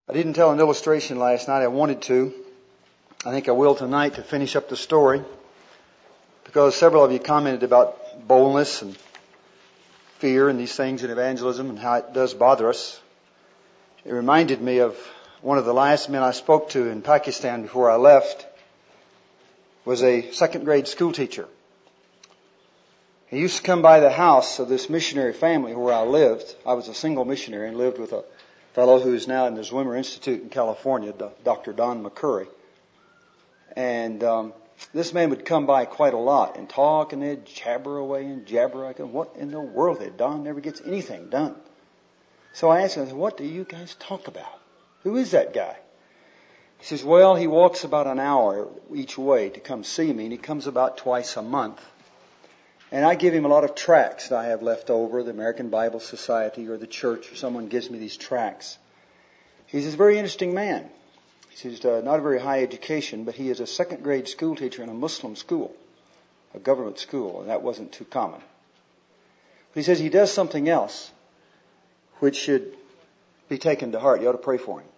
I didn't tell an illustration last night. I wanted to. I think I will tonight to finish up the story, because several of you commented about boldness and fear and these things in evangelism and how it does bother us. It reminded me of one of the last men I spoke to in Pakistan before I left. Was a second grade school teacher. He used to come by the house of this missionary family where I lived. I was a single missionary and lived with a fellow who is now in the Zwimmer Institute in California, Dr. Don McCurry. And this man would come by quite a lot and talk, and they'd jabber away and jabber. I go, what in the world? Don never gets anything done. So I asked him, what do you guys talk about? Who is that guy? He says, well, he walks about an hour each way to come see me, and he comes about twice a month. And I give him a lot of tracts that I have left over, the American Bible Society or the church, or someone gives me these tracts. He's a very interesting man. He's not a very high education, but he is a second grade school teacher in a Muslim school, a government school, and that wasn't too common. But he says he does something else which should be taken to heart. You ought to pray for him.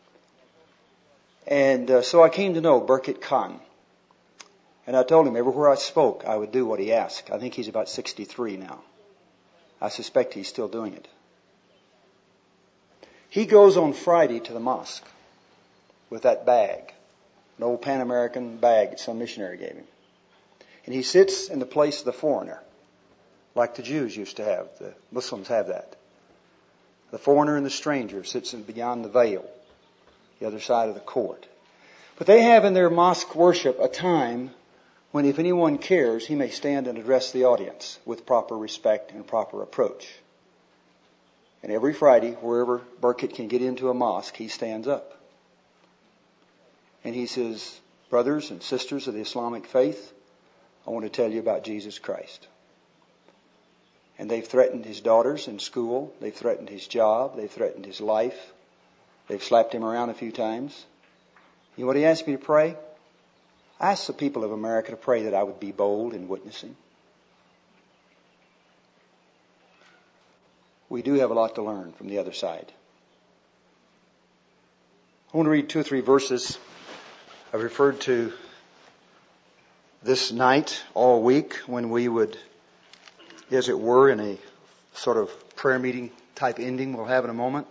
And so I came to know Burkett Khan. And I told him everywhere I spoke, I would do what he asked. I think he's about 63 now. I suspect he's still doing it. He goes on Friday to the mosque with that bag, an old Pan American bag that some missionary gave him. And he sits in the place of the foreigner, like the Jews used to have. The Muslims have that. The foreigner and the stranger sits beyond the veil, the other side of the court. But they have in their mosque worship a time when, if anyone cares, he may stand and address the audience with proper respect and proper approach. And every Friday, wherever Burkett can get into a mosque, he stands up. And he says, brothers and sisters of the Islamic faith, I want to tell you about Jesus Christ. And they've threatened his daughters in school. They've threatened his job. They've threatened his life. They've slapped him around a few times. You know what he asked me to pray? I asked the people of America to pray that I would be bold in witnessing. We do have a lot to learn from the other side. I want to read 2 or 3 verses. I've referred to this night all week when we would, as it were, in a sort of prayer meeting type ending we'll have in a moment,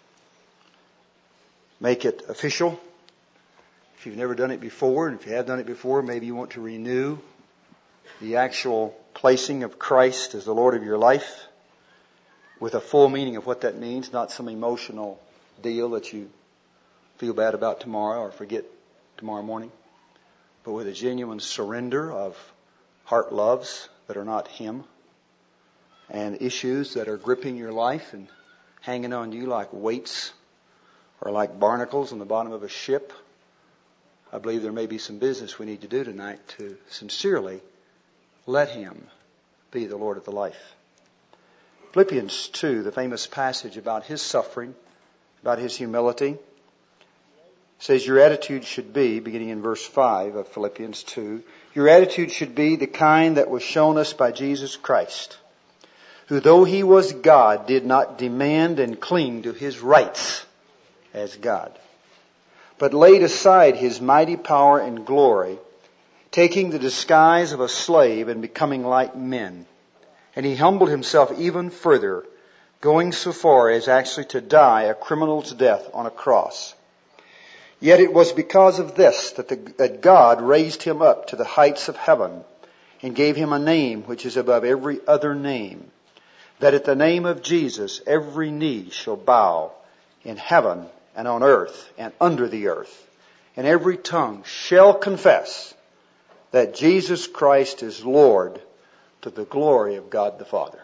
make it official. If you've never done it before, and if you have done it before, maybe you want to renew the actual placing of Christ as the Lord of your life with a full meaning of what that means, not some emotional deal that you feel bad about tomorrow or forget tomorrow morning, but with a genuine surrender of heart loves that are not Him and issues that are gripping your life and hanging on you like weights or like barnacles on the bottom of a ship. I believe there may be some business we need to do tonight to sincerely let Him be the Lord of the life. Philippians 2, the famous passage about His suffering, about His humility, says your attitude should be, beginning in verse 5 of Philippians 2, your attitude should be the kind that was shown us by Jesus Christ, who though He was God, did not demand and cling to His rights as God, but laid aside His mighty power and glory, taking the disguise of a slave and becoming like men. And He humbled Himself even further, going so far as actually to die a criminal's death on a cross. Yet it was because of this that God raised Him up to the heights of heaven and gave Him a name which is above every other name, that at the name of Jesus every knee shall bow in heaven and on earth and under the earth, and every tongue shall confess that Jesus Christ is Lord, to the glory of God the Father.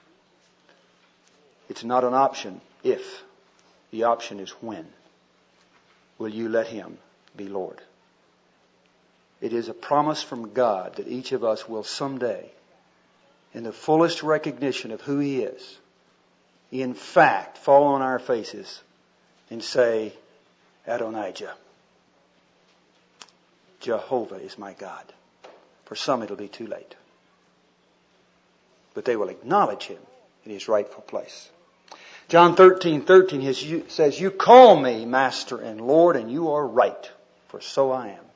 It's not an option if. The option is when. Will you let Him be Lord? It is a promise from God that each of us will someday, in the fullest recognition of who He is, in fact, fall on our faces and say, Adonijah, Jehovah is my God. For some it'll be too late. But they will acknowledge Him in His rightful place. John 13:13 says, "You call me Master and Lord, and you are right, for so I am."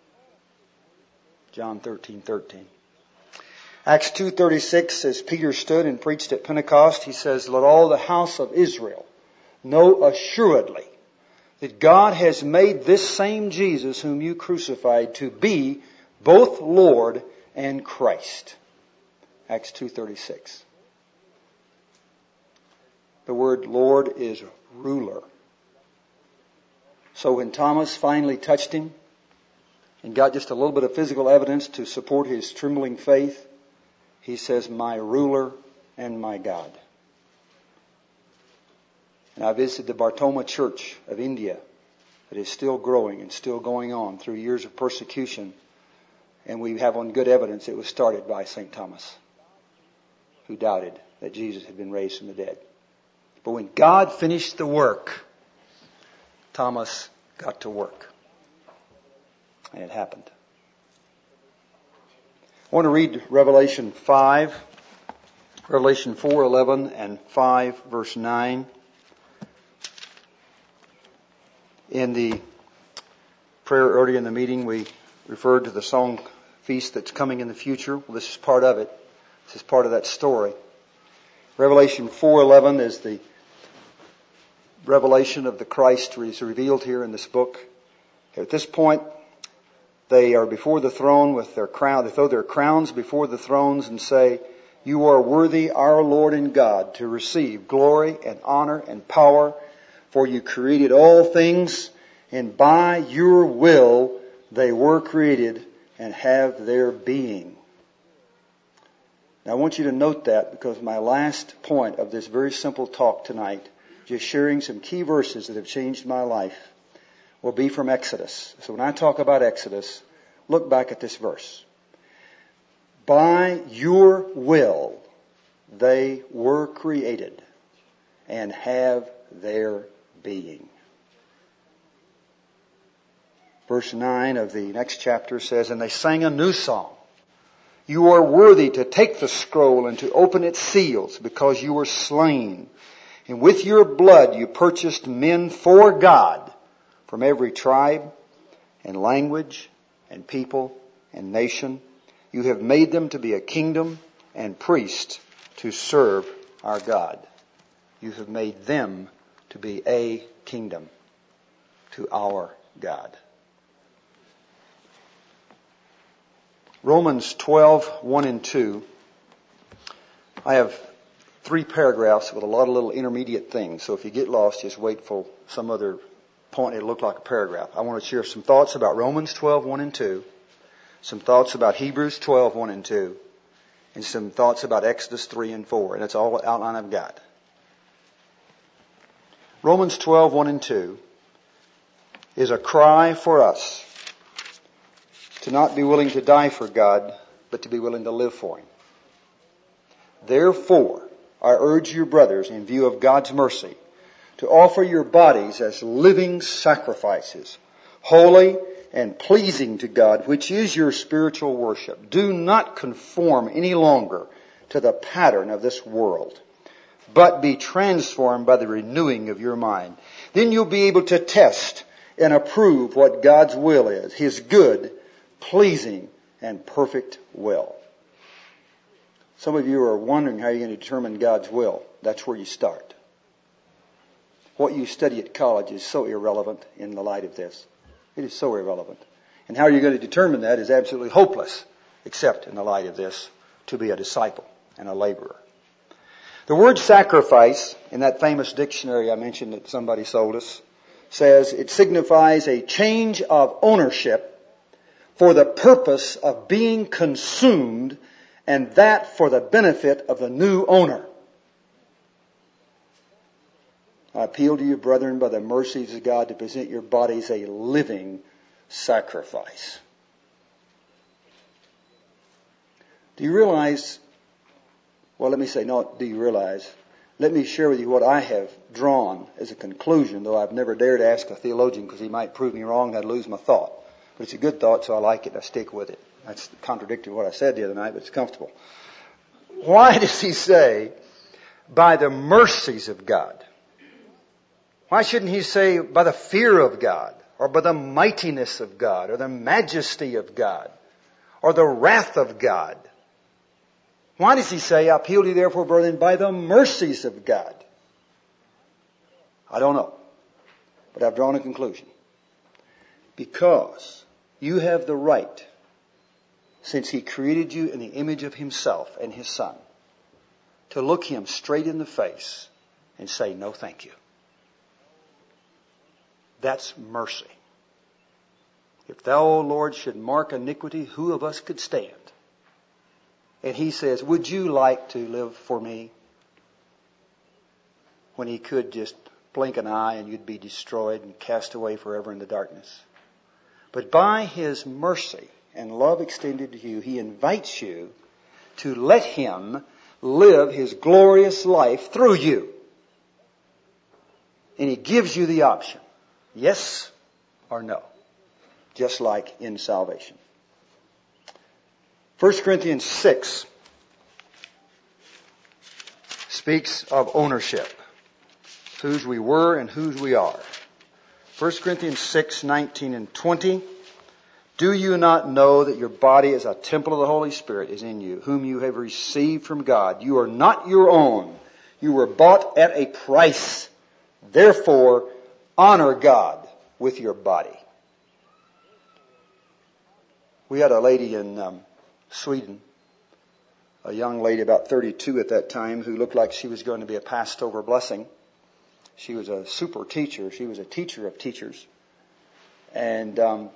John 13:13. Acts 2:36, as Peter stood and preached at Pentecost, he says, "Let all the house of Israel know assuredly that God has made this same Jesus whom you crucified to be both Lord and Christ." Acts 2:36. The word Lord is ruler. So when Thomas finally touched him and got just a little bit of physical evidence to support his trembling faith, he says, "My ruler and my God." And I visited the Bartoma Church of India that is still growing and still going on through years of persecution. And we have on good evidence it was started by St. Thomas, who doubted that Jesus had been raised from the dead. But when God finished the work, Thomas got to work. And it happened. I want to read Revelation 5, Revelation 4:11 and 5 verse 9. In the prayer earlier in the meeting, we referred to the song feast that's coming in the future. Well, this is part of it. This is part of that story. Revelation 4:11 is the revelation of the Christ who is revealed here in this book. At this point, they are before the throne with their crown. They throw their crowns before the thrones and say, "You are worthy, our Lord and God, to receive glory and honor and power, for you created all things, and by your will they were created and have their being." Now I want you to note that, because my last point of this very simple talk tonight, just sharing some key verses that have changed my life, will be from Exodus. So when I talk about Exodus, look back at this verse. By your will they were created and have their being. Verse 9 of the next chapter says, "And they sang a new song. You are worthy to take the scroll and to open its seals, because you were slain. And with your blood you purchased men for God from every tribe and language and people and nation. You have made them to be a kingdom and priests to serve our God." You have made them to be a kingdom to our God. Romans 12:1 and 2. I have 3 paragraphs with a lot of little intermediate things. So if you get lost, just wait for some other point. It'll look like a paragraph. I want to share some thoughts about Romans 12:1 and 2, some thoughts about Hebrews 12:1 and 2, and some thoughts about Exodus 3 and 4. And that's all the outline I've got. Romans 12:1 and 2 is a cry for us to not be willing to die for God, but to be willing to live for Him. "Therefore, I urge you, brothers, in view of God's mercy, to offer your bodies as living sacrifices, holy and pleasing to God, which is your spiritual worship. Do not conform any longer to the pattern of this world, but be transformed by the renewing of your mind. Then you'll be able to test and approve what God's will is, His good, pleasing, and perfect will." Some of you are wondering how you're going to determine God's will. That's where you start. What you study at college is so irrelevant in the light of this. It is so irrelevant. And how you're going to determine that is absolutely hopeless, except in the light of this, to be a disciple and a laborer. The word sacrifice, in that famous dictionary I mentioned that somebody sold us, says it signifies a change of ownership for the purpose of being consumed, and that for the benefit of the new owner. I appeal to you, brethren, by the mercies of God, to present your bodies a living sacrifice. Do you realize, well, let me say, not do you realize, let me share with you what I have drawn as a conclusion, though I've never dared ask a theologian because he might prove me wrong and I'd lose my thought. But it's a good thought, so I like it. I stick with it. That's contradictory to what I said the other night, but it's comfortable. Why does he say, by the mercies of God. Why shouldn't he say by the fear of God, or by the mightiness of God, or the majesty of God, or the wrath of God? Why does he say, I appeal to you therefore, brethren, by the mercies of God? I don't know, but I've drawn a conclusion. Because you have the right, since he created you in the image of himself and his Son, to look him straight in the face and say, no thank you. That's mercy. If thou, O Lord, should mark iniquity, who of us could stand? And he says, would you like to live for me? When he could just blink an eye and you'd be destroyed and cast away forever in the darkness. But by his mercy and love extended to you, he invites you to let him live his glorious life through you. And he gives you the option. Yes or no. Just like in salvation. 1 Corinthians 6 speaks of ownership. Whose we were and whose we are. 1 Corinthians 6, 19 and 20. Do you not know that your body is a temple of the Holy Spirit is in you, whom you have received from God? You are not your own. You were bought at a price. Therefore, honor God with your body. We had a lady in Sweden, a young lady about 32 at that time, who looked like she was going to be a Passover blessing. She was a super teacher. She was a teacher of teachers. And an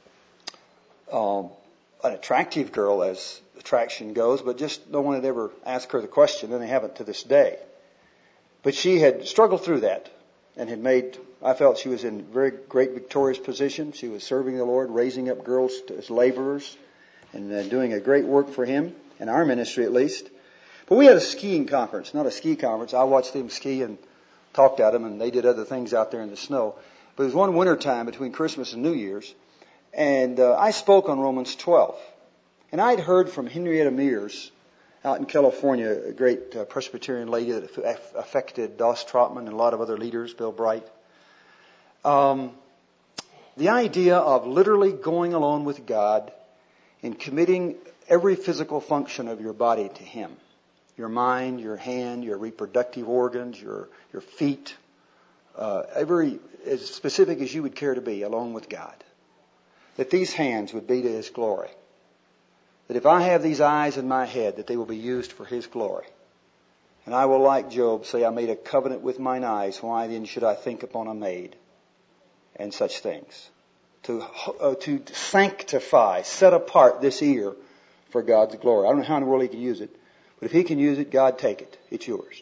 attractive girl as attraction goes, but just no one had ever asked her the question, and they haven't to this day. But she had struggled through that and had made, I felt she was in very great victorious position. She was serving the Lord, raising up girls as laborers and doing a great work for Him, in our ministry at least. But we had a skiing conference, not a ski conference. I watched them ski and talked at them, and they did other things out there in the snow. But it was one winter time between Christmas and New Year's, and I spoke on Romans 12. And I'd heard from Henrietta Mears out in California, a great Presbyterian lady that affected Doss Trotman and a lot of other leaders, Bill Bright. The idea of literally going along with God and committing every physical function of your body to Him. Your mind, your hand, your reproductive organs, your feet, every as specific as you would care to be, along with God. That these hands would be to His glory. That if I have these eyes in my head, that they will be used for His glory. And I will, like Job, say, I made a covenant with mine eyes. Why then should I think upon a maid? And such things. To sanctify, set apart this ear for God's glory. I don't know how in the world He can use it. But if He can use it, God, take it. It's yours.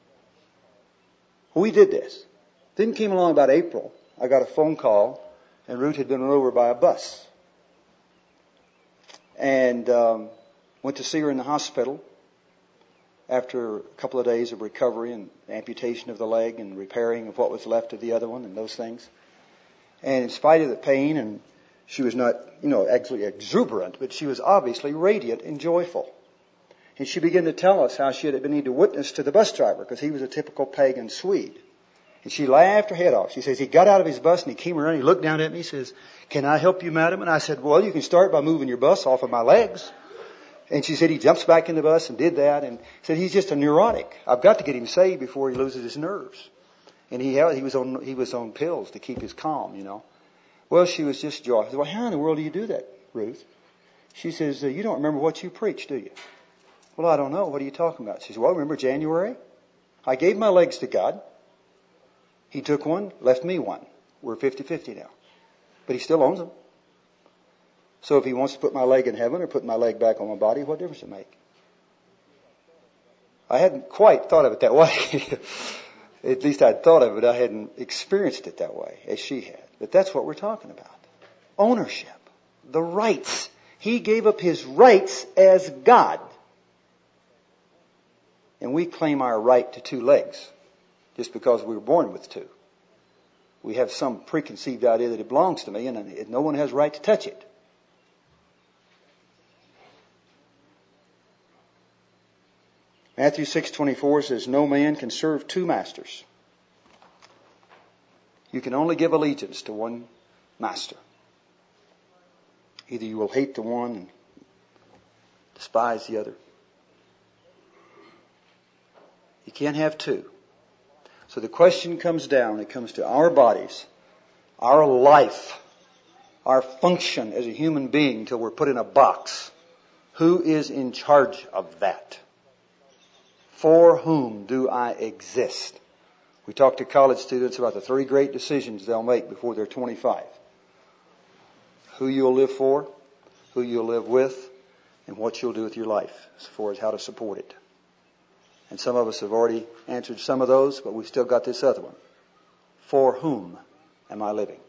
We did this. Then came along about April. I got a phone call, and Ruth had been run over by a bus. And went to see her in the hospital after a couple of days of recovery and amputation of the leg and repairing of what was left of the other one and those things. And in spite of the pain, and she was not, actually exuberant, but she was obviously radiant and joyful. And she began to tell us how she had been need to witness to the bus driver because he was a typical pagan Swede. And she laughed her head off. She says, he got out of his bus and he came around, he looked down at me, he says, can I help you, madam? And I said, well, you can start by moving your bus off of my legs. And she said, he jumps back in the bus and did that and said, he's just a neurotic. I've got to get him saved before he loses his nerves. And he was on pills to keep his calm, Well, she was just joyful. I said, well, how in the world do you do that, Ruth? She says, you don't remember what you preached, do you? Well, I don't know. What are you talking about? She said, well, remember January? I gave my legs to God. He took one, left me one. We're 50-50 now. But He still owns them. So if He wants to put my leg in heaven or put my leg back on my body, what difference does it make? I hadn't quite thought of it that way. At least I'd thought of it. I hadn't experienced it that way as she had. But that's what we're talking about. Ownership. The rights. He gave up His rights as God. And we claim our right to two legs just because we were born with two. We have some preconceived idea that it belongs to me and no one has a right to touch it. Matthew 6:24 says, no man can serve two masters. You can only give allegiance to one master. Either you will hate the one and despise the other. You can't have two. So the question comes down, it comes to our bodies, our life, our function as a human being until we're put in a box. Who is in charge of that? For whom do I exist? We talk to college students about the 3 great decisions they'll make before they're 25. Who you'll live for, who you'll live with, and what you'll do with your life as far as how to support it. And some of us have already answered some of those, but we've still got this other one. For whom am I living?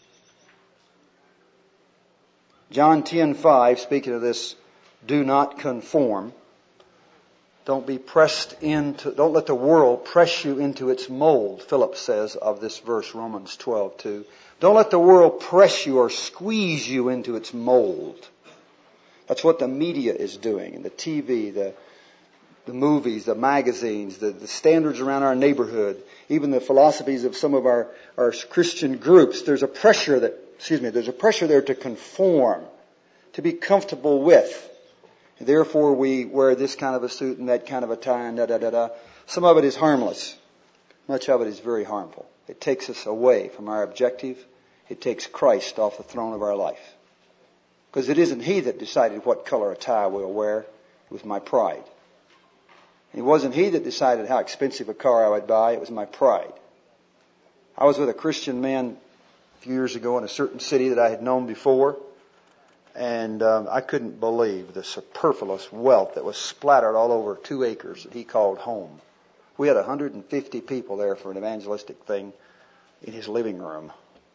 John 10:5, speaking of this, do not conform. Don't let the world press you into its mold, Philip says of this verse, Romans 12:2. Don't let the world press you or squeeze you into its mold. That's what the media is doing, and the TV, the movies, the magazines, the standards around our neighborhood, even the philosophies of some of our Christian groups. There's a pressure there to conform, to be comfortable with. Therefore, we wear this kind of a suit and that kind of a tie and da-da-da-da. Some of it is harmless. Much of it is very harmful. It takes us away from our objective. It takes Christ off the throne of our life. Because it isn't He that decided what color a tie we'll wear. It was my pride. And it wasn't He that decided how expensive a car I would buy. It was my pride. I was with a Christian man a few years ago in a certain city that I had known before. And I couldn't believe the superfluous wealth that was splattered all over 2 acres that he called home. We had 150 people there for an evangelistic thing in his living room.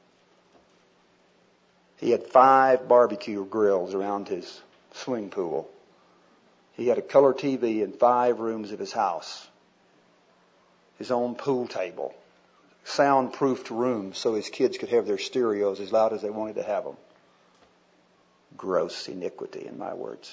He had 5 barbecue grills around his swimming pool. He had a color TV in 5 rooms of his house. His own pool table. Soundproofed rooms so his kids could have their stereos as loud as they wanted to have them. Gross iniquity, in my words.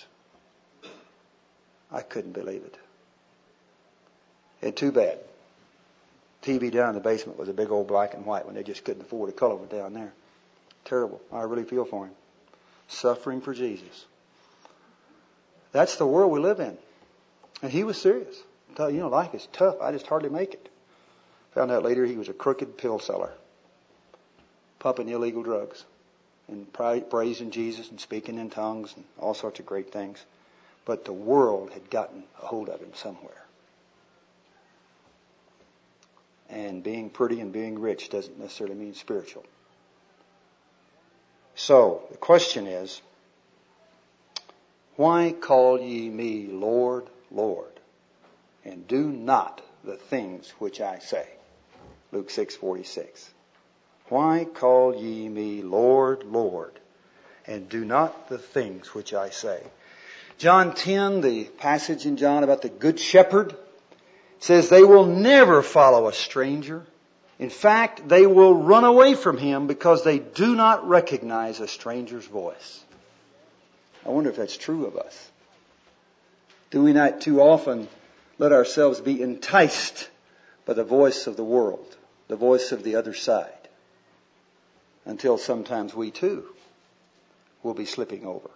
I couldn't believe it. And too bad. TV down in the basement was a big old black and white one. They just couldn't afford a color one down there. Terrible. I really feel for him. Suffering for Jesus. That's the world we live in. And he was serious. Life is tough. I just hardly make it. Found out later he was a crooked pill seller. Pumping illegal drugs. And praising Jesus and speaking in tongues and all sorts of great things. But the world had gotten a hold of him somewhere. And being pretty and being rich doesn't necessarily mean spiritual. So, the question is, why call ye me Lord, Lord, and do not the things which I say? Luke 6:46. Why call ye me Lord, Lord, and do not the things which I say? John 10, the passage in John about the good shepherd, says they will never follow a stranger. In fact, they will run away from him because they do not recognize a stranger's voice. I wonder if that's true of us. Do we not too often let ourselves be enticed by the voice of the world, the voice of the other side? Until sometimes we too will be slipping over.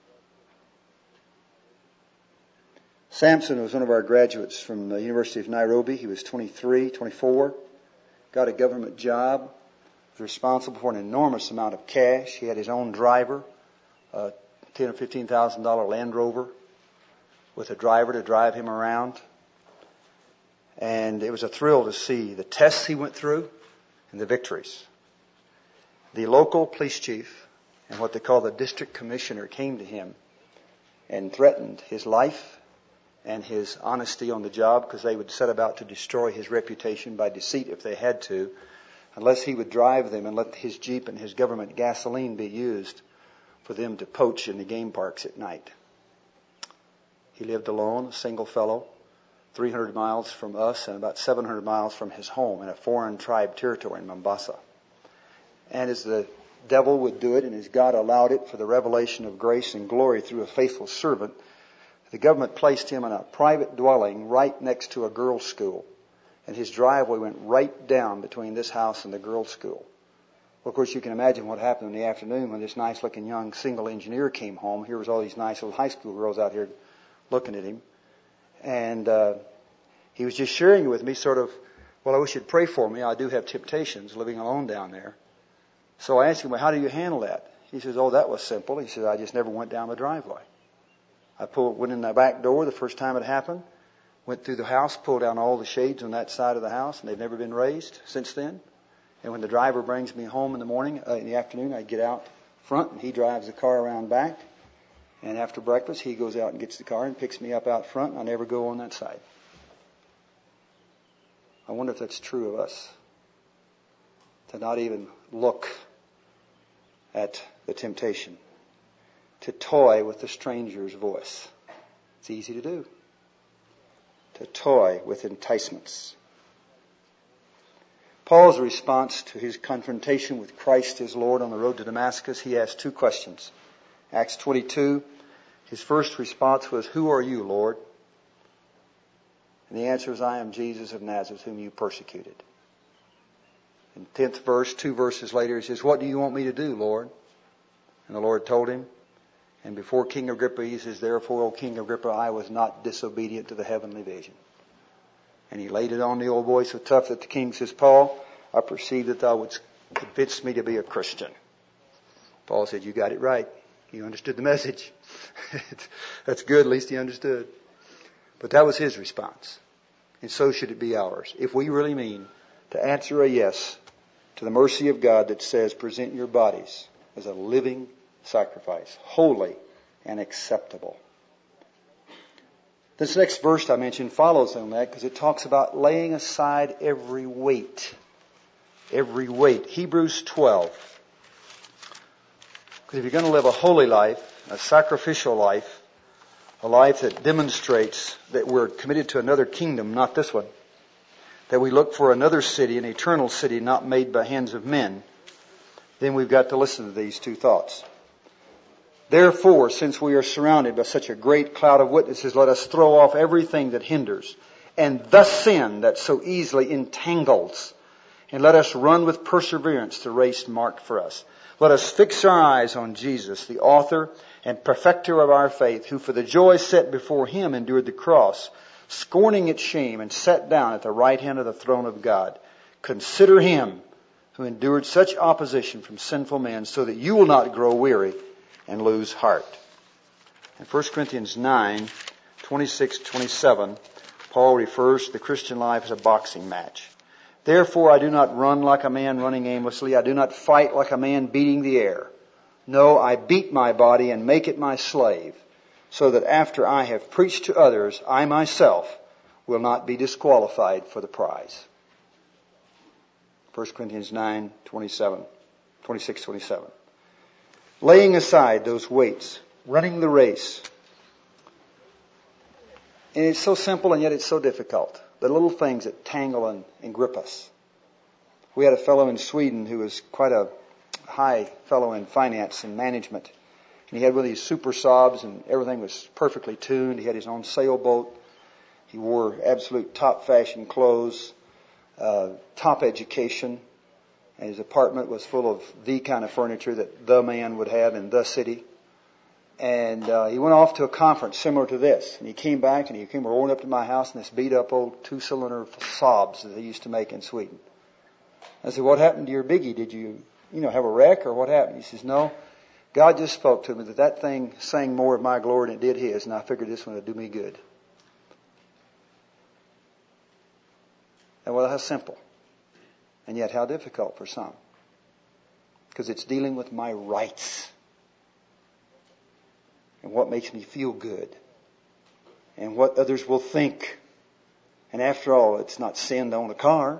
Samson was one of our graduates from the University of Nairobi. He was 23, 24, got a government job, was responsible for an enormous amount of cash. He had his own driver, a $10,000 or $15,000 Land Rover with a driver to drive him around. And it was a thrill to see the tests he went through and the victories. The local police chief and what they call the district commissioner came to him and threatened his life and his honesty on the job because they would set about to destroy his reputation by deceit if they had to, unless he would drive them and let his Jeep and his government gasoline be used for them to poach in the game parks at night. He lived alone, a single fellow, 300 miles from us and about 700 miles from his home in a foreign tribe territory in Mombasa. And as the devil would do it, and as God allowed it for the revelation of grace and glory through a faithful servant, The government placed him in a private dwelling right next to a girls' school. And his driveway went right down between this house and the girls' school. Well, of course, you can imagine what happened in the afternoon when this nice-looking young single engineer came home. Here was all these nice little high school girls out here looking at him. And he was just sharing with me sort of, well, I wish you'd pray for me. I do have temptations living alone down there. So I asked him, well, how do you handle that? He says, oh, that was simple. He said, I just never went down the driveway. I went in the back door the first time it happened, went through the house, pulled down all the shades on that side of the house, and they've never been raised since then. And when the driver brings me home in the morning, in the afternoon, I get out front, and he drives the car around back. And after breakfast, he goes out and gets the car and picks me up out front, and I never go on that side. I wonder if that's true of us, to not even look at the temptation, to toy with the stranger's voice. It's easy to do. To toy with enticements. Paul's response to his confrontation with Christ his Lord on the road to Damascus, he asked two questions. Acts 22, his first response was, who are you, Lord? And the answer is, I am Jesus of Nazareth, whom you persecuted. In 10th verse, 2 verses later, he says, what do you want me to do, Lord? And the Lord told him. And before King Agrippa, he says, therefore, O King Agrippa, I was not disobedient to the heavenly vision. And he laid it on the old boy so tough that the king says, Paul, I perceive that thou wouldst convince me to be a Christian. Paul said, you got it right. You understood the message. That's good, at least he understood. But that was his response. And so should it be ours. If we really mean to answer a yes to the mercy of God that says, present your bodies as a living sacrifice, holy and acceptable. This next verse I mentioned follows on that because it talks about laying aside every weight. Every weight. Hebrews 12. Because if you're going to live a holy life, a sacrificial life, a life that demonstrates that we're committed to another kingdom, not this one, that we look for another city, an eternal city not made by hands of men, then we've got to listen to these two thoughts. Therefore, since we are surrounded by such a great cloud of witnesses, let us throw off everything that hinders and the sin that so easily entangles. And let us run with perseverance the race marked for us. Let us fix our eyes on Jesus, the author and perfecter of our faith, who for the joy set before him endured the cross, scorning its shame, and sat down at the right hand of the throne of God. Consider him who endured such opposition from sinful men, so that you will not grow weary and lose heart. In 1 Corinthians 9, 26-27, Paul refers to the Christian life as a boxing match. Therefore I do not run like a man running aimlessly. I do not fight like a man beating the air. No, I beat my body and make it my slave, so that after I have preached to others, I myself will not be disqualified for the prize. 1 Corinthians 9, 26-27. Laying aside those weights, running the race. And it's so simple and yet it's so difficult. The little things that tangle and grip us. We had a fellow in Sweden who was quite a high fellow in finance and management. And he had one of these super Saabs and everything was perfectly tuned. He had his own sailboat. He wore absolute top fashion clothes, top education. And his apartment was full of the kind of furniture that the man would have in the city. And he went off to a conference similar to this. And he came back and he came rolling up to my house in this beat up old 2-cylinder Saabs that they used to make in Sweden. I said, what happened to your biggie? Did you have a wreck or what happened? He says, no, God just spoke to me that thing sang more of my glory than it did his. And I figured this one would do me good. And well, how simple. And yet how difficult for some. Because it's dealing with my rights. And what makes me feel good. And what others will think. And after all, it's not sin to own a car.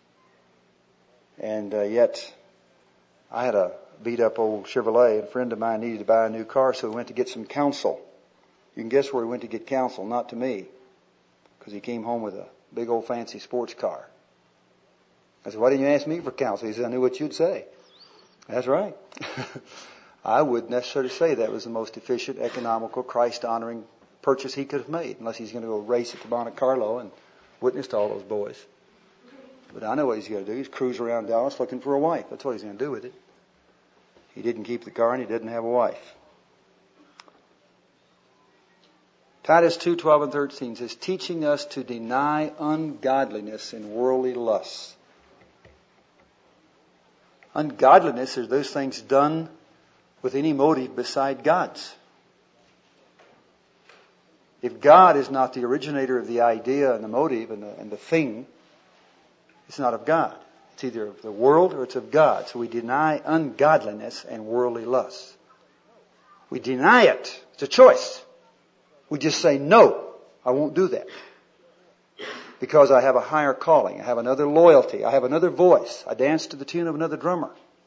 And yet, I had a beat up old Chevrolet. A friend of mine needed to buy a new car, so we went to get some counsel. You can guess where he went to get counsel, not to me. Because he came home with a big old fancy sports car. I said, why didn't you ask me for counsel? He said, I knew what you'd say. That's right. I wouldn't necessarily say that was the most efficient, economical, Christ-honoring purchase he could have made, unless he's going to go race it to Monte Carlo and witness to all those boys. But I know what he's going to do. He's cruise around Dallas looking for a wife. That's what he's going to do with it. He didn't keep the car and he didn't have a wife. Titus 2:12 and 13 says, teaching us to deny ungodliness and worldly lusts. Ungodliness is those things done with any motive beside God's. If God is not the originator of the idea and the motive and the thing, it's not of God. It's either of the world or it's of God. So we deny ungodliness and worldly lusts. We deny it. It's a choice. We just say, no, I won't do that. Because I have a higher calling. I have another loyalty. I have another voice. I dance to the tune of another drummer.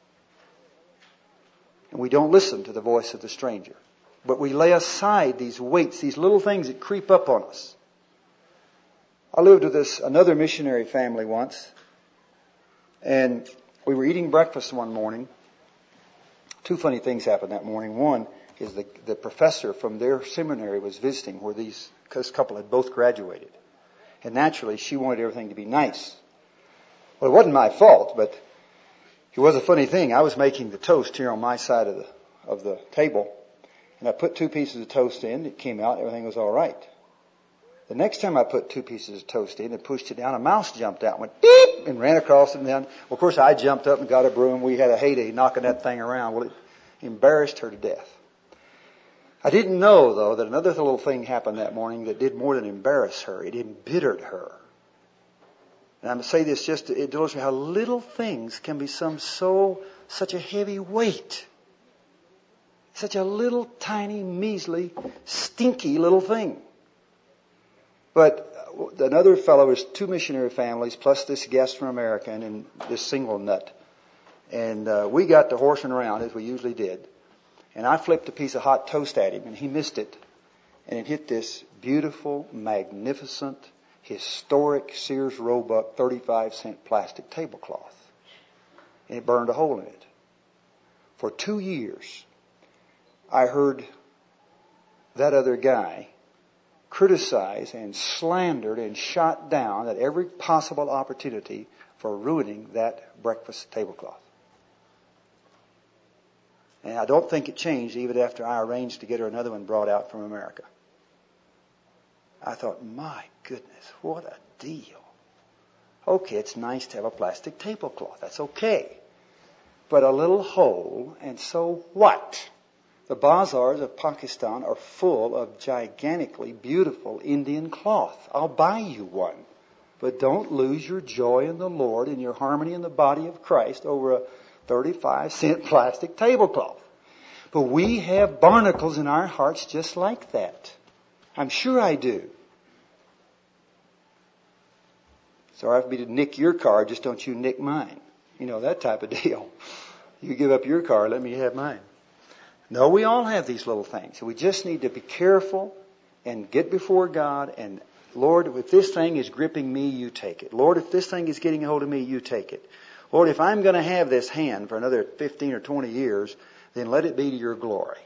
And we don't listen to the voice of the stranger. But we lay aside these weights, these little things that creep up on us. I lived with another missionary family once. And we were eating breakfast one morning. Two funny things happened that morning. One is the professor from their seminary was visiting where this couple had both graduated. And naturally, she wanted everything to be nice. Well, it wasn't my fault, but it was a funny thing. I was making the toast here on my side of the table. And I put 2 pieces of toast in. It came out. Everything was all right. The next time I put 2 pieces of toast in and pushed it down, a mouse jumped out and went beep and ran across it and down. Well, of course, I jumped up and got a broom. We had a heyday knocking that thing around. Well, it embarrassed her to death. I didn't know, though, that another little thing happened that morning that did more than embarrass her. It embittered her. And I'm going to say this just to illustrate how little things can become such a heavy weight. Such a little tiny, measly, stinky little thing. But another fellow was 2 missionary families plus this guest from America and this single nut. And we got to horsing around as we usually did. And I flipped a piece of hot toast at him and he missed it. And it hit this beautiful, magnificent, historic Sears Roebuck 35-cent plastic tablecloth. And it burned a hole in it. For 2 years, I heard that other guy criticized and slandered and shot down at every possible opportunity for ruining that breakfast tablecloth. And I don't think it changed even after I arranged to get her another one brought out from America. I thought, my goodness, what a deal. Okay, it's nice to have a plastic tablecloth. That's okay. But a little hole, and so what? The bazaars of Pakistan are full of gigantically beautiful Indian cloth. I'll buy you one. But don't lose your joy in the Lord and your harmony in the body of Christ over a 35-cent plastic tablecloth. But we have barnacles in our hearts just like that. I'm sure I do. Sorry for me to nick your car, just don't you nick mine. You know, that type of deal. You give up your car, let me have mine. No, we all have these little things. We just need to be careful and get before God and, Lord, if this thing is gripping me, you take it. Lord, if this thing is getting a hold of me, you take it. Lord, if I'm going to have this hand for another 15 or 20 years, then let it be to your glory.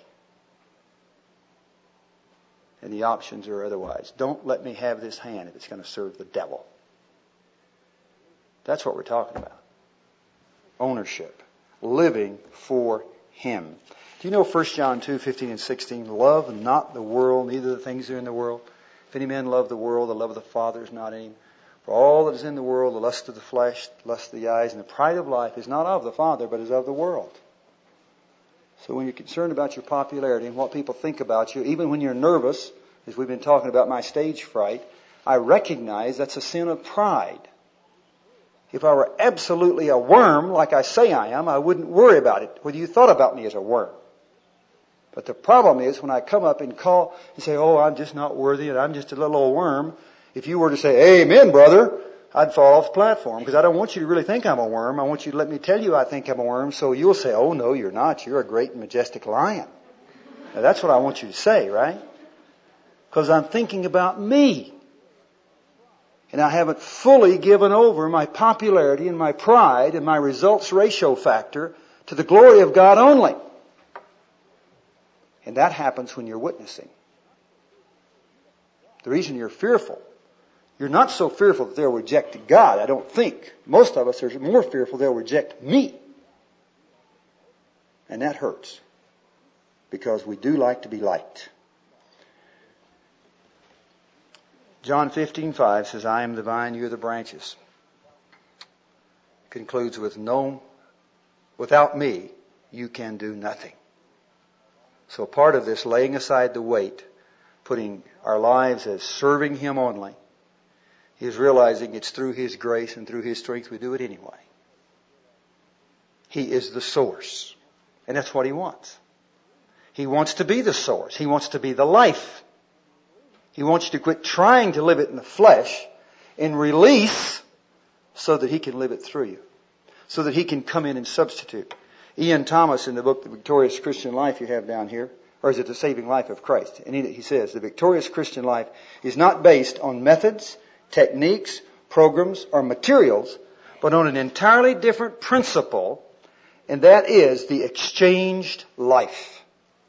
And the options are otherwise. Don't let me have this hand if it's going to serve the devil. That's what we're talking about. Ownership. Living for Him. Do you know 1 John 2:15 and 16? Love not the world, neither the things that are in the world. If any man love the world, the love of the Father is not in him. For all that is in the world, the lust of the flesh, the lust of the eyes, and the pride of life is not of the Father, but is of the world. So when you're concerned about your popularity and what people think about you, even when you're nervous, as we've been talking about my stage fright, I recognize that's a sin of pride. If I were absolutely a worm, like I say I am, I wouldn't worry about it, whether you thought about me as a worm. But the problem is when I come up and call and say, oh, I'm just not worthy and I'm just a little old worm, if you were to say, amen, brother, I'd fall off the platform because I don't want you to really think I'm a worm. I want you to let me tell you I think I'm a worm so you'll say, oh, no, you're not. You're a great and majestic lion. Now, that's what I want you to say, right? Because I'm thinking about me. And I haven't fully given over my popularity and my pride and my results ratio factor to the glory of God only. And that happens when you're witnessing. The reason you're fearful, you're not so fearful that they'll reject God, I don't think. Most of us are more fearful they'll reject me. And that hurts. Because we do like to be liked. John 15:5 says, I am the vine, you are the branches. Concludes with, without me, you can do nothing. So part of this laying aside the weight, putting our lives as serving Him only, is realizing it's through His grace and through His strength we do it anyway. He is the source. And that's what He wants. He wants to be the source. He wants to be the life. He wants you to quit trying to live it in the flesh and release so that He can live it through you. So that He can come in and substitute. Ian Thomas in the book, The Victorious Christian Life you have down here, or is it The Saving Life of Christ? And he says, the victorious Christian life is not based on methods, techniques, programs, or materials, but on an entirely different principle, and that is the exchanged life.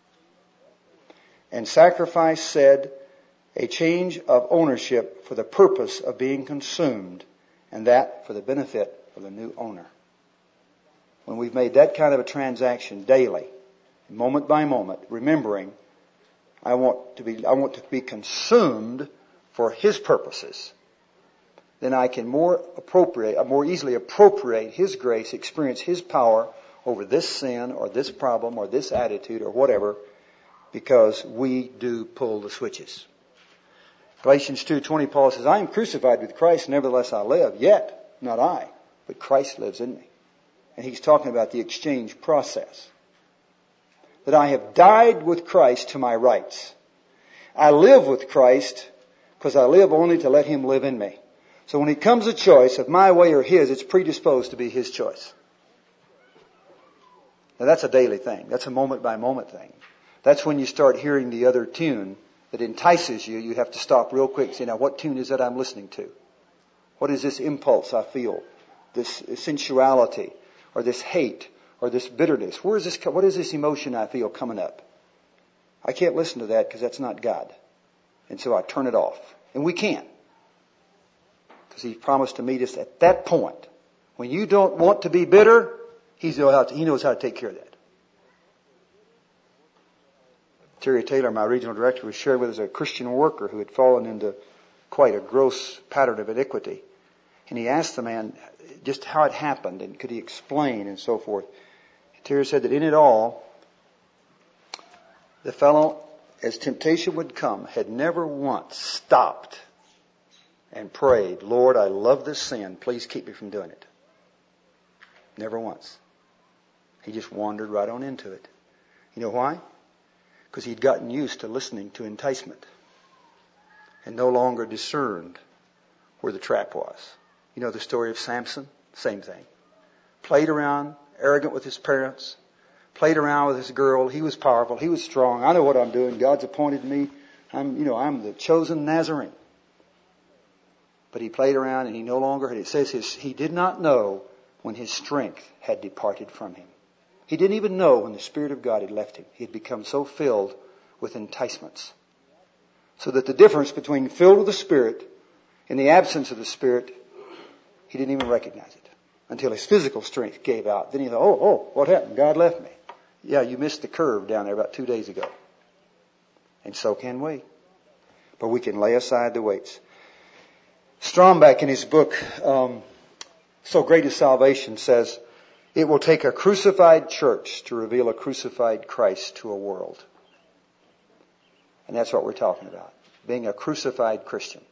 And Sacrifice said, a change of ownership for the purpose of being consumed, and that for the benefit of the new owner. When we've made that kind of a transaction daily, moment by moment, remembering, I want to be consumed for His purposes, then I can more easily appropriate His grace, experience His power over this sin or this problem or this attitude or whatever, because we do pull the switches. Galatians 2:20, Paul says, I am crucified with Christ, nevertheless I live, yet not I, but Christ lives in me. And he's talking about the exchange process. That I have died with Christ to my rights. I live with Christ because I live only to let Him live in me. So when it comes a choice of my way or His, it's predisposed to be His choice. Now that's a daily thing. That's a moment by moment thing. That's when you start hearing the other tune that entices you. You have to stop real quick and say, now what tune is that I'm listening to? What is this impulse I feel? This sensuality or this hate or this bitterness? What is this emotion I feel coming up? I can't listen to that because that's not God. And so I turn it off. And we can't. Because He promised to meet us at that point. When you don't want to be bitter, He knows how to take care of that. Terry Taylor, my regional director, was sharing with us a Christian worker who had fallen into quite a gross pattern of iniquity. And he asked the man just how it happened and could he explain and so forth. Terry said that in it all, the fellow, as temptation would come, had never once stopped and prayed, Lord, I love this sin. Please keep me from doing it. Never once. He just wandered right on into it. You know why? Because he'd gotten used to listening to enticement and no longer discerned where the trap was. You know the story of Samson? Same thing. Played around, arrogant with his parents. Played around with his girl. He was powerful. He was strong. I know what I'm doing. God's appointed me. I'm the chosen Nazarene. But he played around and he no longer had. It says he did not know when his strength had departed from him. He didn't even know when the Spirit of God had left him. He had become so filled with enticements. So that the difference between filled with the Spirit and the absence of the Spirit, he didn't even recognize it until his physical strength gave out. Then he thought, oh, what happened? God left me. Yeah, you missed the curve down there about 2 days ago. And so can we. But we can lay aside the weights. Strombeck in his book, So Great is Salvation, says, it will take a crucified church to reveal a crucified Christ to a world. And that's what we're talking about. Being a crucified Christian.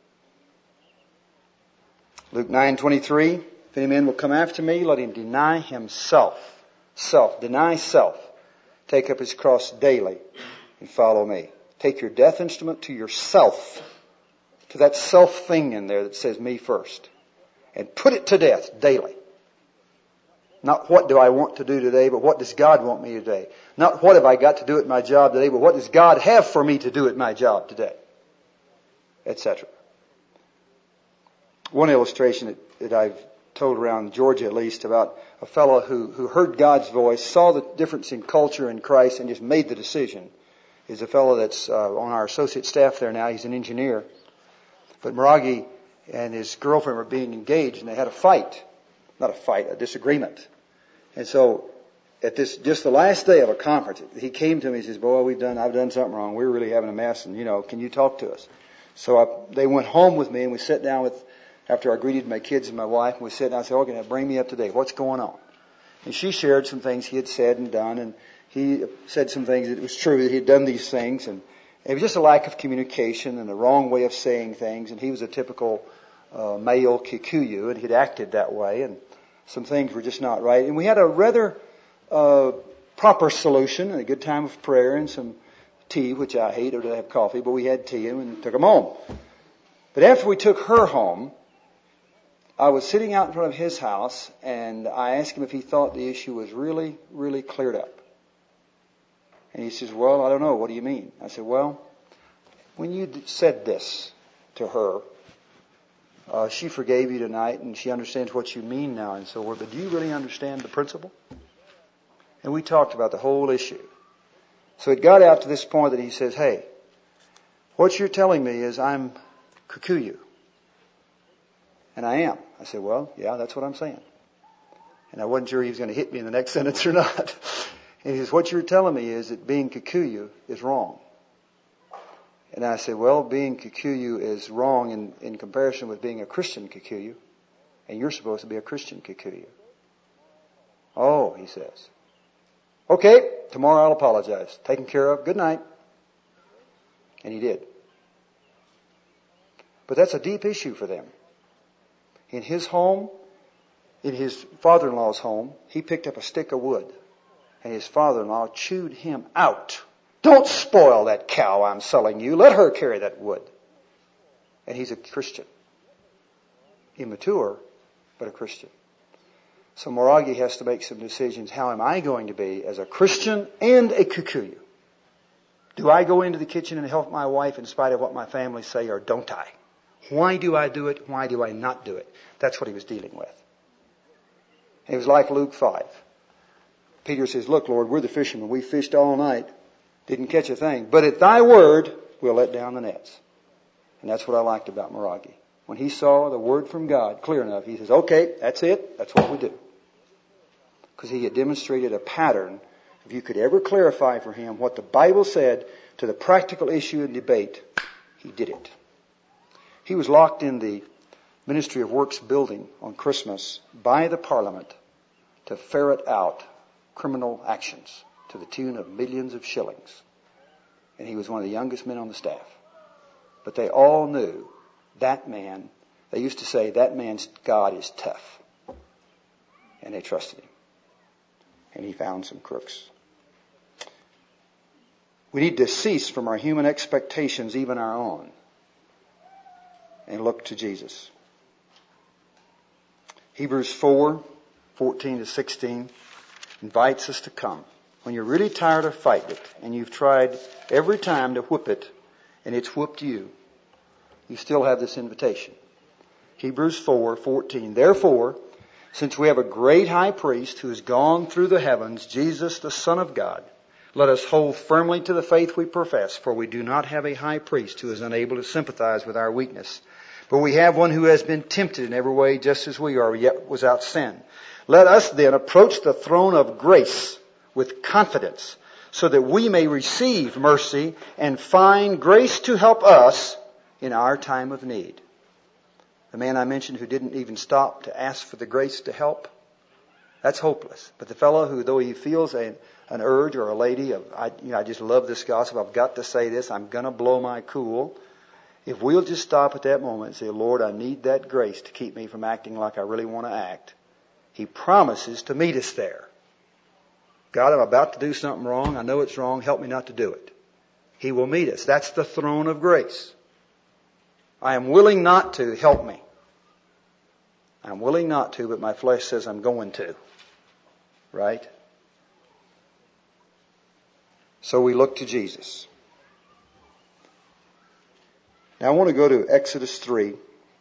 Luke 9:23, if any man will come after me, let him deny himself. Deny self. Take up his cross daily and follow me. Take your death instrument to yourself. To that self thing in there that says me first. And put it to death daily. Not what do I want to do today, but what does God want me today? Not what have I got to do at my job today, but what does God have for me to do at my job today? Etc. One illustration that I've told around Georgia at least about a fellow who heard God's voice, saw the difference in culture in Christ and just made the decision is a fellow that's on our associate staff there now. He's an engineer. But Miragi and his girlfriend were being engaged, and they had a fight. Not a fight, a disagreement. And so, at just the last day of a conference, he came to me and says, boy, I've done something wrong. We're really having a mess, and can you talk to us? So they went home with me, and we sat down after I greeted my kids and my wife, and we sat down and said, okay, now bring me up to date. What's going on? And she shared some things he had said and done, and he said some things that it was true that he had done these things, and it was just a lack of communication and the wrong way of saying things, and he was a typical male Kikuyu, and he'd acted that way, and some things were just not right. And we had a rather proper solution and a good time of prayer and some tea, which I hate or to have coffee, but we had tea and we took him home. But after we took her home, I was sitting out in front of his house, and I asked him if he thought the issue was really, really cleared up. And he says, well, I don't know. What do you mean? I said, well, when you said this to her, she forgave you tonight, and she understands what you mean now and so forth. But do you really understand the principle? And we talked about the whole issue. So it got out to this point that he says, hey, what you're telling me is I'm Kikuyu. And I am. I said, well, yeah, that's what I'm saying. And I wasn't sure he was going to hit me in the next sentence or not. And he says, what you're telling me is that being Kikuyu is wrong. And I said, well, being Kikuyu is wrong in comparison with being a Christian Kikuyu. And you're supposed to be a Christian Kikuyu. Oh, he says. Okay, tomorrow I'll apologize. Taken care of. Good night. And he did. But that's a deep issue for them. In his home, in his father-in-law's home, he picked up a stick of wood. And his father-in-law chewed him out. Don't spoil that cow I'm selling you. Let her carry that wood. And he's a Christian. Immature, but a Christian. So Miragi has to make some decisions. How am I going to be as a Christian and a Kikuyu? Do I go into the kitchen and help my wife in spite of what my family say, or don't I? Why do I do it? Why do I not do it? That's what he was dealing with. It was like Luke 5. Peter says, look, Lord, we're the fishermen. We fished all night. Didn't catch a thing. But at thy word, we'll let down the nets. And that's what I liked about Miragi. When he saw the word from God clear enough, he says, okay, that's it. That's what we do. Because he had demonstrated a pattern. If you could ever clarify for him what the Bible said to the practical issue and debate, he did it. He was locked in the Ministry of Works building on Christmas by the Parliament to ferret out criminal actions to the tune of millions of shillings. And he was one of the youngest men on the staff. But they all knew that man, they used to say, that man's God is tough. And they trusted him. And he found some crooks. We need to cease from our human expectations, even our own, and look to Jesus. Hebrews 4:14-16 invites us to come. When you're really tired of fighting it, and you've tried every time to whip it, and it's whooped you, you still have this invitation. Hebrews 4:14. Therefore, since we have a great high priest who has gone through the heavens, Jesus, the Son of God, let us hold firmly to the faith we profess, for we do not have a high priest who is unable to sympathize with our weakness. But we have one who has been tempted in every way just as we are, yet without sin. Let us then approach the throne of grace with confidence, so that we may receive mercy and find grace to help us in our time of need. The man I mentioned who didn't even stop to ask for the grace to help, that's hopeless. But the fellow who, though he feels an urge or a lady of, I just love this gospel, I've got to say this, I'm going to blow my cool. If we'll just stop at that moment and say, Lord, I need that grace to keep me from acting like I really want to act, He promises to meet us there. God, I'm about to do something wrong. I know it's wrong. Help me not to do it. He will meet us. That's the throne of grace. I am willing not to. Help me. I'm willing not to, but my flesh says I'm going to. Right? So we look to Jesus. Now I want to go to Exodus 3.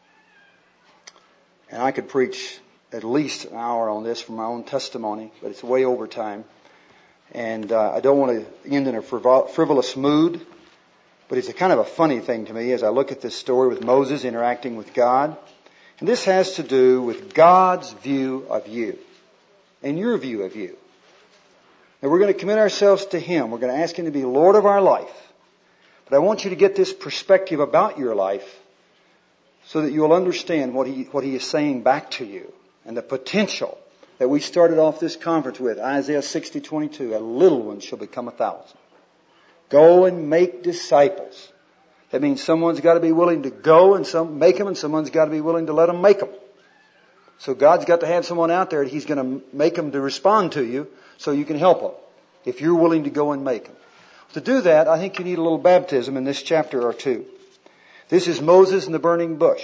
And I could preach at least an hour on this from my own testimony, but it's way over time. And I don't want to end in a frivolous mood. But it's a kind of a funny thing to me as I look at this story with Moses interacting with God. And this has to do with God's view of you and your view of you. And we're going to commit ourselves to Him. We're going to ask Him to be Lord of our life. But I want you to get this perspective about your life so that you'll understand what He is saying back to you and the potential that we started off this conference with. Isaiah 60:22, a little one shall become 1,000. Go and make disciples. That means someone's got to be willing to go and make them, and someone's got to be willing to let them make them. So God's got to have someone out there that He's going to make them to respond to you so you can help them if you're willing to go and make them. To do that, I think you need a little baptism in this chapter or two. This is Moses in the burning bush.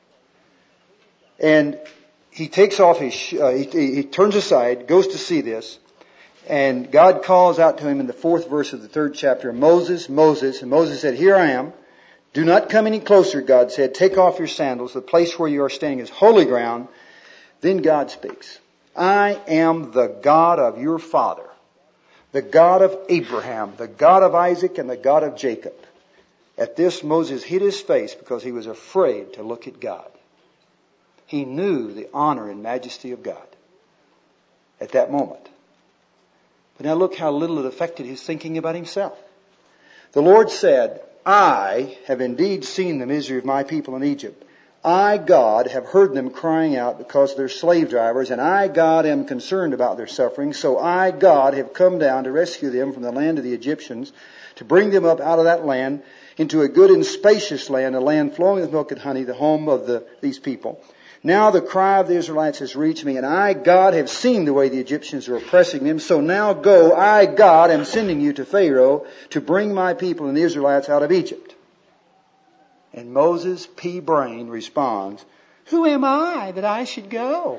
And he takes off his, he turns aside, goes to see this, and God calls out to him in the 4th verse of the 3rd chapter, Moses, Moses. And Moses said, here I am. Do not come any closer, God said. Take off your sandals. The place where you are standing is holy ground. Then God speaks. I am the God of your father, the God of Abraham, the God of Isaac, and the God of Jacob. At this, Moses hid his face because he was afraid to look at God. He knew the honor and majesty of God at that moment. But now look how little it affected his thinking about himself. The Lord said, I have indeed seen the misery of my people in Egypt. I, God, have heard them crying out because of their slave drivers, and I, God, am concerned about their suffering. So I, God, have come down to rescue them from the land of the Egyptians, to bring them up out of that land into a good and spacious land, a land flowing with milk and honey, the home of these people. Now the cry of the Israelites has reached me, and I, God, have seen the way the Egyptians are oppressing them. So now go, I, God, am sending you to Pharaoh to bring my people and the Israelites out of Egypt. And Moses, pea-brain, responds, who am I that I should go?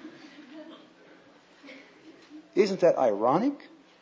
Isn't that ironic?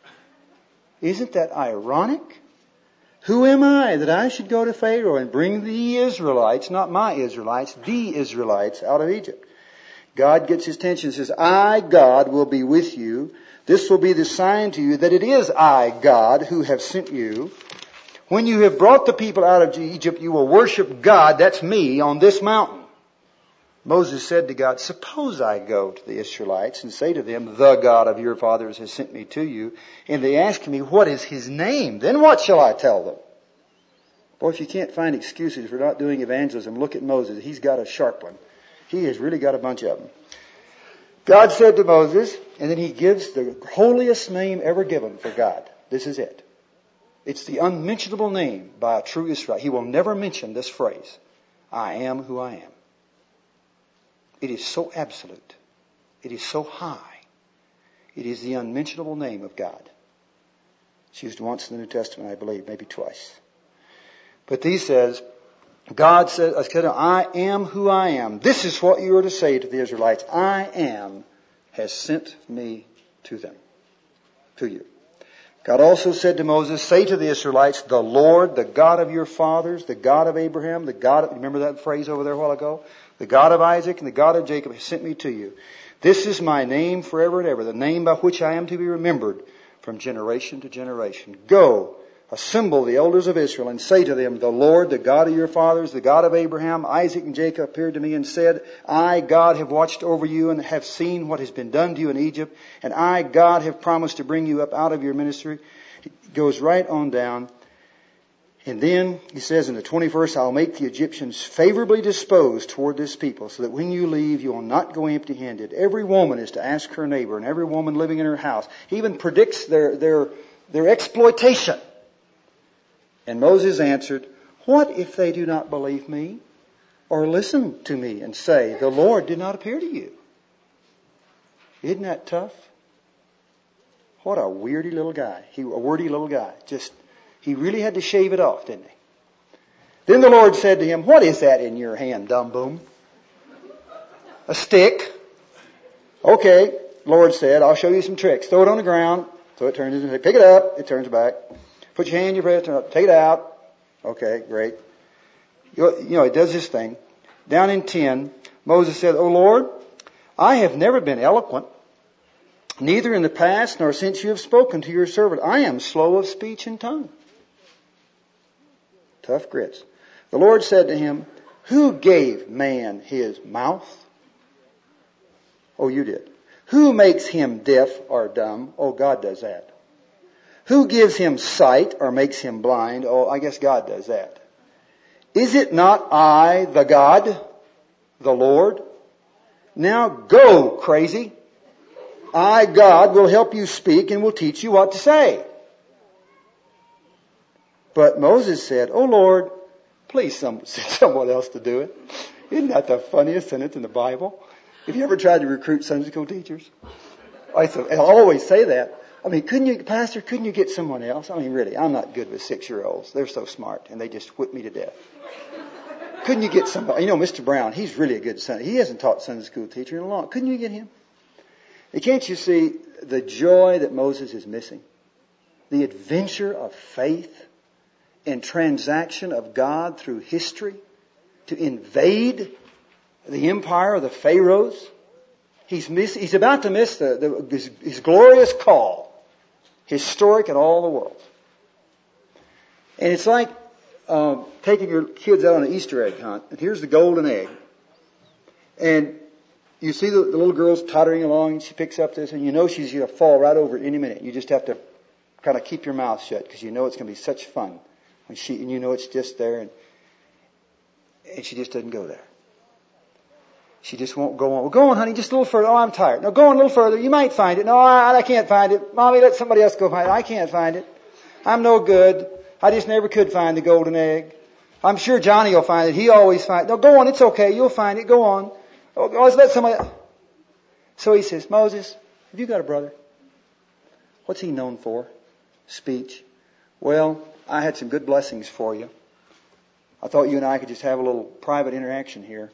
Isn't that ironic? Who am I that I should go to Pharaoh and bring the Israelites, not my Israelites, the Israelites out of Egypt? God gets his attention and says, I, God, will be with you. This will be the sign to you that it is I, God, who have sent you. When you have brought the people out of Egypt, you will worship God, that's me, on this mountain. Moses said to God, suppose I go to the Israelites and say to them, the God of your fathers has sent me to you, and they ask me, what is his name? Then what shall I tell them? Boy, if you can't find excuses for not doing evangelism, look at Moses. He's got a sharp one. He has really got a bunch of them. God said to Moses, and then he gives the holiest name ever given for God. This is it. It's the unmentionable name by a true Israelite. He will never mention this phrase, I am who I am. It is so absolute. It is so high. It is the unmentionable name of God. It's used once in the New Testament, I believe, maybe twice. But he says, God says, I am who I am. This is what you are to say to the Israelites. I am has sent me to them, to you. God also said to Moses, say to the Israelites, the Lord, the God of your fathers, the God of Abraham, the God of, remember that phrase over there a while ago? The God of Isaac and the God of Jacob has sent me to you. This is my name forever and ever, the name by which I am to be remembered from generation to generation. Go, assemble the elders of Israel and say to them, the Lord, the God of your fathers, the God of Abraham, Isaac, and Jacob appeared to me and said, I, God, have watched over you and have seen what has been done to you in Egypt, and I, God, have promised to bring you up out of your ministry. It goes right on down. And then he says in the 21st, I'll make the Egyptians favorably disposed toward this people so that when you leave, you will not go empty-handed. Every woman is to ask her neighbor and every woman living in her house. He even predicts their exploitation. And Moses answered, what if they do not believe me or listen to me and say, the Lord did not appear to you? Isn't that tough? What a wordy little guy. He really had to shave it off, didn't he? Then the Lord said to him, what is that in your hand, dumb boom? A stick. Okay, Lord said, I'll show you some tricks. Throw it on the ground, so it turns into, pick it up, it turns back. Put your hand in your breast, take it out. Okay, great. You know, it does this thing. Down in 10, Moses said, O Lord, I have never been eloquent, neither in the past nor since you have spoken to your servant. I am slow of speech and tongue. Tough grits. The Lord said to him, who gave man his mouth? Oh, you did. Who makes him deaf or dumb? Oh, God does that. Who gives him sight or makes him blind? Oh, I guess God does that. Is it not I, the God, the Lord? Now go, crazy. I, God, will help you speak and will teach you what to say. But Moses said, oh Lord, please send someone else to do it. Isn't that the funniest sentence in the Bible? Have you ever tried to recruit Sunday school teachers? I'll always say that. I mean, Pastor, couldn't you get someone else? I mean, really, I'm not good with 6-year-olds. They're so smart, and they just whip me to death. Couldn't you get somebody? You know, Mr. Brown, he's really a good Sunday. He hasn't taught Sunday school teacher in a long. Couldn't you get him? And can't you see the joy that Moses is missing? The adventure of faith and transaction of God through history to invade the empire of the Pharaohs. He's about to miss his glorious call, historic in all the world. And it's like taking your kids out on an Easter egg hunt, and here's the golden egg. And you see the little girl's tottering along, and she picks up this, and you know she's going to fall right over it any minute. You just have to kind of keep your mouth shut, because you know it's going to be such fun. And you know it's just there, and she just doesn't go there. She just won't go on. Well, go on, honey, just a little further. Oh, I'm tired. No, go on a little further. You might find it. No, I can't find it. Mommy, let somebody else go find it. I can't find it. I'm no good. I just never could find the golden egg. I'm sure Johnny will find it. He always finds it. No, go on. It's okay. You'll find it. Go on. Oh, let's let somebody else. So he says, Moses, have you got a brother? What's he known for? Speech. Well, I had some good blessings for you. I thought you and I could just have a little private interaction here.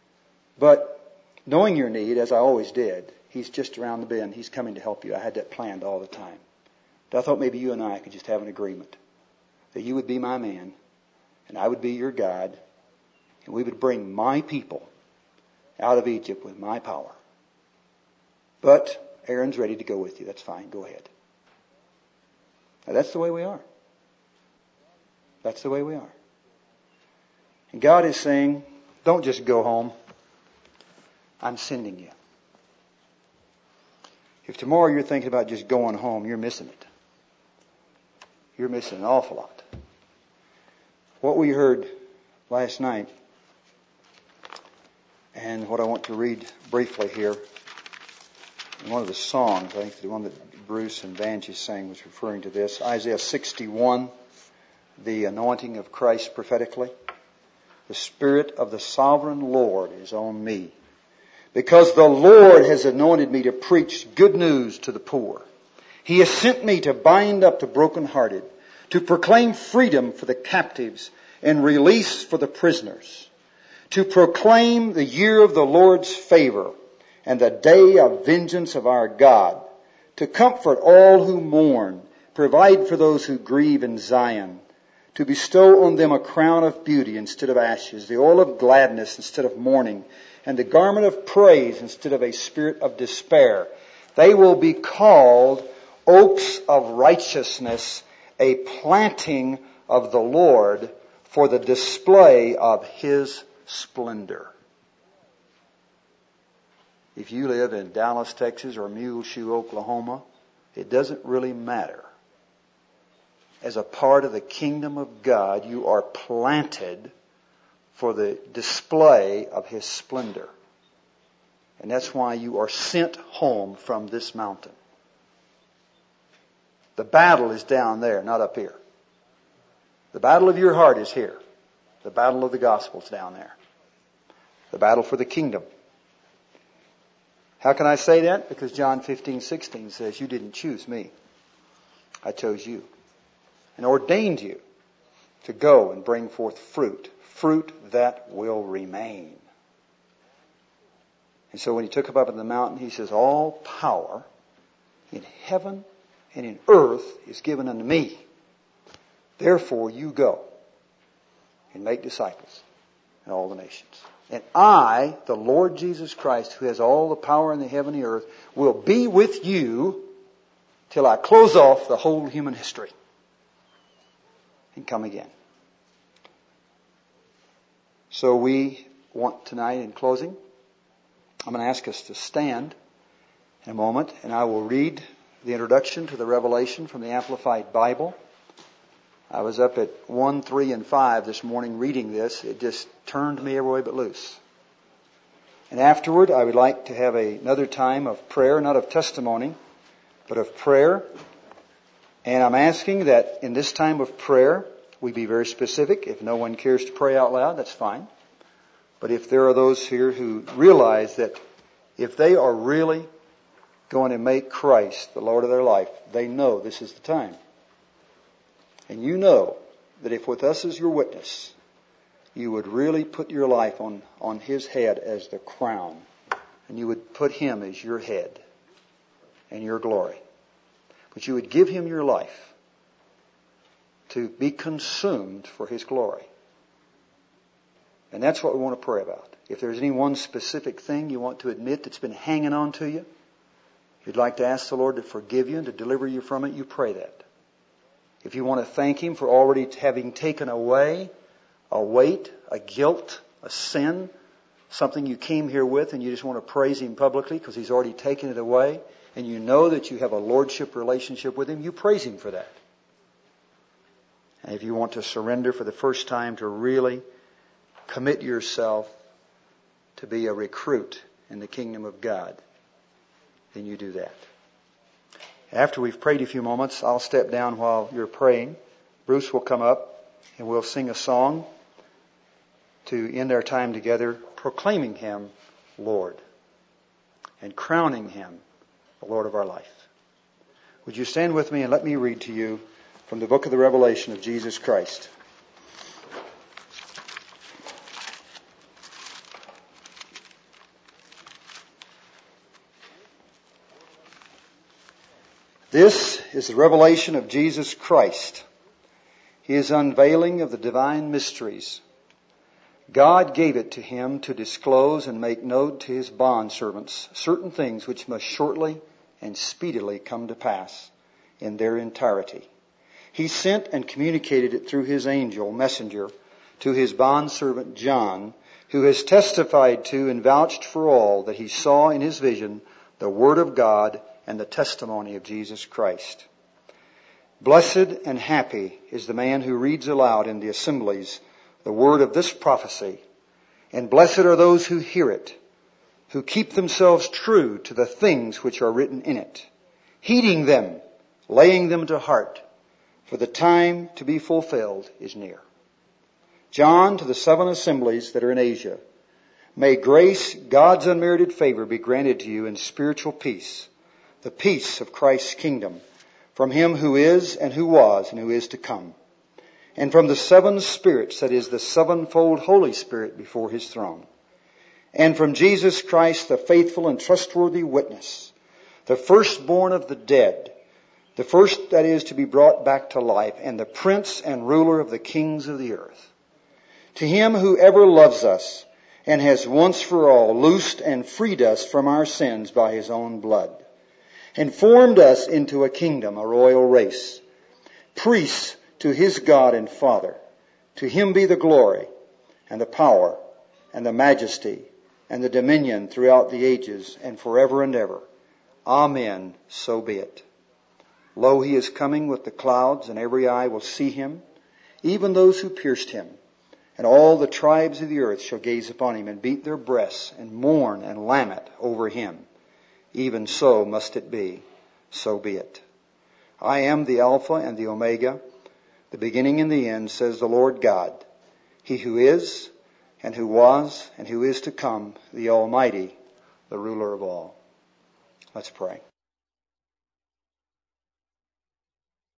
But knowing your need, as I always did, he's just around the bend. He's coming to help you. I had that planned all the time. But I thought maybe you and I could just have an agreement that you would be my man and I would be your God, and we would bring my people out of Egypt with my power. But Aaron's ready to go with you. That's fine. Go ahead. Now, that's the way we are. That's the way we are. And God is saying, don't just go home. I'm sending you. If tomorrow you're thinking about just going home, you're missing it. You're missing an awful lot. What we heard last night, and what I want to read briefly here, in one of the songs, I think the one that Bruce and Vanjie sang was referring to this, Isaiah 61, the anointing of Christ prophetically. The Spirit of the Sovereign Lord is on me, because the Lord has anointed me to preach good news to the poor. He has sent me to bind up the brokenhearted, to proclaim freedom for the captives and release for the prisoners, to proclaim the year of the Lord's favor and the day of vengeance of our God, to comfort all who mourn, provide for those who grieve in Zion, to bestow on them a crown of beauty instead of ashes, the oil of gladness instead of mourning, and the garment of praise instead of a spirit of despair. They will be called oaks of righteousness, a planting of the Lord for the display of His splendor. If you live in Dallas, Texas, or Muleshoe, Oklahoma, it doesn't really matter. As a part of the kingdom of God, you are planted for the display of His splendor. And that's why you are sent home from this mountain. The battle is down there, not up here. The battle of your heart is here. The battle of the gospel is down there. The battle for the kingdom. How can I say that? Because John 15:16 says, you didn't choose me. I chose you and ordained you to go and bring forth fruit that will remain. And so when He took him up in the mountain, He says, all power in heaven and in earth is given unto me. Therefore you go and make disciples in all the nations. And I, the Lord Jesus Christ, who has all the power in the heaven and the earth, will be with you till I close off the whole human history and come again. So we want tonight, in closing, I'm going to ask us to stand in a moment, and I will read the introduction to the Revelation from the Amplified Bible. I was up at 1, 3, and 5 this morning reading this. It just turned me every way but loose. And afterward, I would like to have another time of prayer, not of testimony, but of prayer. And I'm asking that in this time of prayer, we be very specific. If no one cares to pray out loud, that's fine. But if there are those here who realize that if they are really going to make Christ the Lord of their life, they know this is the time. And you know that if with us as your witness, you would really put your life on His head as the crown, and you would put Him as your head and your glory. But you would give Him your life to be consumed for His glory. And that's what we want to pray about. If there's any one specific thing you want to admit that's been hanging on to you, you'd like to ask the Lord to forgive you and to deliver you from it, you pray that. If you want to thank Him for already having taken away a weight, a guilt, a sin, something you came here with and you just want to praise Him publicly because He's already taken it away, and you know that you have a lordship relationship with Him, you praise Him for that. And if you want to surrender for the first time to really commit yourself to be a recruit in the kingdom of God, then you do that. After we've prayed a few moments, I'll step down while you're praying. Bruce will come up and we'll sing a song to end our time together, proclaiming Him Lord and crowning Him the Lord of our life. Would you stand with me and let me read to you from the book of the Revelation of Jesus Christ. This is the revelation of Jesus Christ, His unveiling of the divine mysteries. God gave it to Him to disclose and make known to His bondservants certain things which must shortly and speedily come to pass in their entirety. He sent and communicated it through His angel messenger to His bondservant John, who has testified to and vouched for all that he saw in his vision the Word of God and the testimony of Jesus Christ. Blessed and happy is the man who reads aloud in the assemblies the word of this prophecy, and blessed are those who hear it, who keep themselves true to the things which are written in it, heeding them, laying them to heart, for the time to be fulfilled is near. John, to the 7 assemblies that are in Asia, may grace, God's unmerited favor, be granted to you in spiritual peace, the peace of Christ's kingdom, from Him who is and who was and who is to come, and from the 7 spirits, that is the 7-fold Holy Spirit before His throne, and from Jesus Christ, the faithful and trustworthy witness, the firstborn of the dead, the first, that is, to be brought back to life, and the prince and ruler of the kings of the earth. To Him who ever loves us and has once for all loosed and freed us from our sins by His own blood, and formed us into a kingdom, a royal race, priests to His God and Father. To Him be the glory and the power and the majesty and the dominion throughout the ages and forever and ever. Amen. So be it. Lo, He is coming with the clouds, and every eye will see Him, even those who pierced Him. And all the tribes of the earth shall gaze upon Him and beat their breasts and mourn and lament over Him. Even so must it be. So be it. I am the Alpha and the Omega, the beginning and the end, says the Lord God, He who is and who was and who is to come, the Almighty, the ruler of all. Let's pray.